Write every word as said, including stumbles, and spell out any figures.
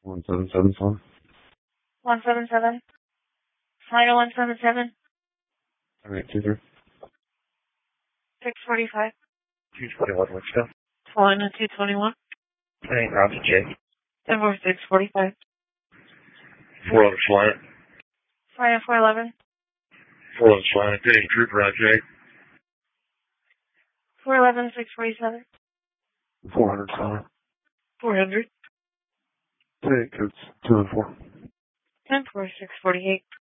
one seven seven four. one seven seven. Final one seven seven. All right, two three. six forty-five. two twenty-one, what's up? Flying to two twenty-one. Hey, Roger J. ten four six forty-five. four eleven flying. Flying four eleven. four eleven flying. Getting trooper on J. four eleven, six forty-seven. four hundred flying. four hundred. Take codes two and four. ten four six forty-eight.